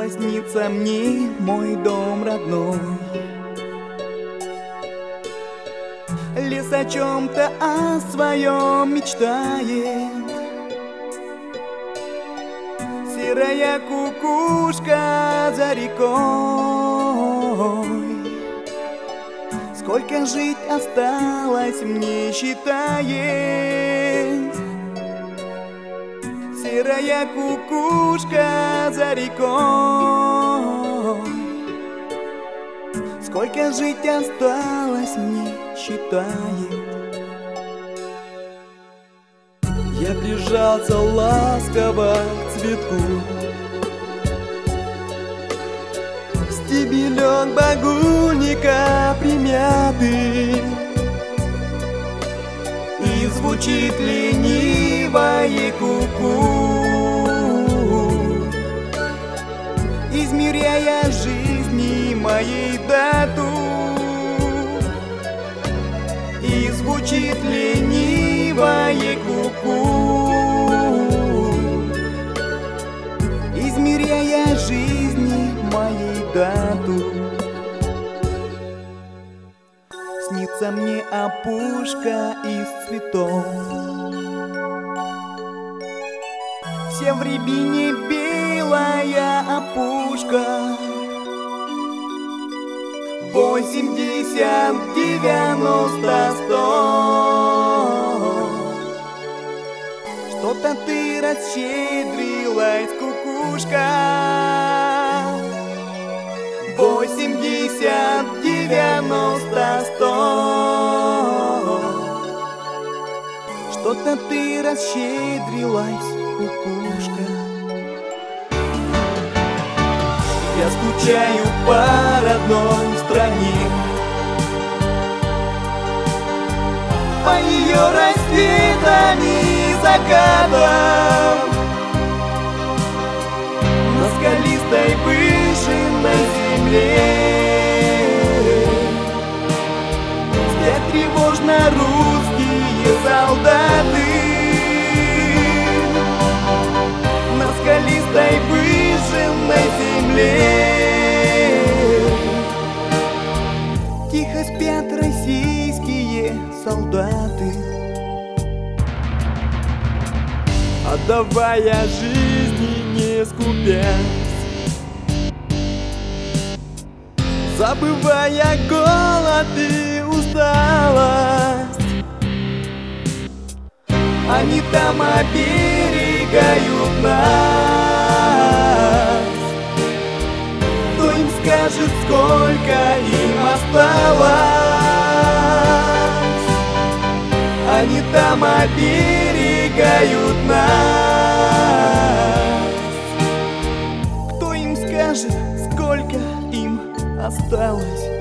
Снова снится мне мой дом родной. Лес о чем-то о своем мечтает. Серая кукушка за рекой. Сколько жить осталось, мне считает. Серая кукушка за рекой. Сколько жить осталось, мне считает. Я прижался ласково к цветку. Стебелек багульника примятый, и звучит ленивое ку-ку, измеряя жизни моей дату. И звучит ленивое ку-ку, измеряя жизни моей дату. Снится мне опушка из цветов. Все в рябине белая опушка. 80, 90, 100. Что-то ты расщедрилась, кукушка. 80, 90, 100. Что-то ты расщедрилась, кукушка. Я скучаю по родной стране, по ее рассветам и закатам, на скалистой выжженной земле. Спят тревожно русские солдаты на скалистой выжженной земле. Тихо спят российские солдаты, отдавая жизни не скупясь, забывая голод и усталость. Они там оберегают нас. Кто им скажет, сколько им осталось? Они там оберегают нас. Кто им скажет, сколько им осталось?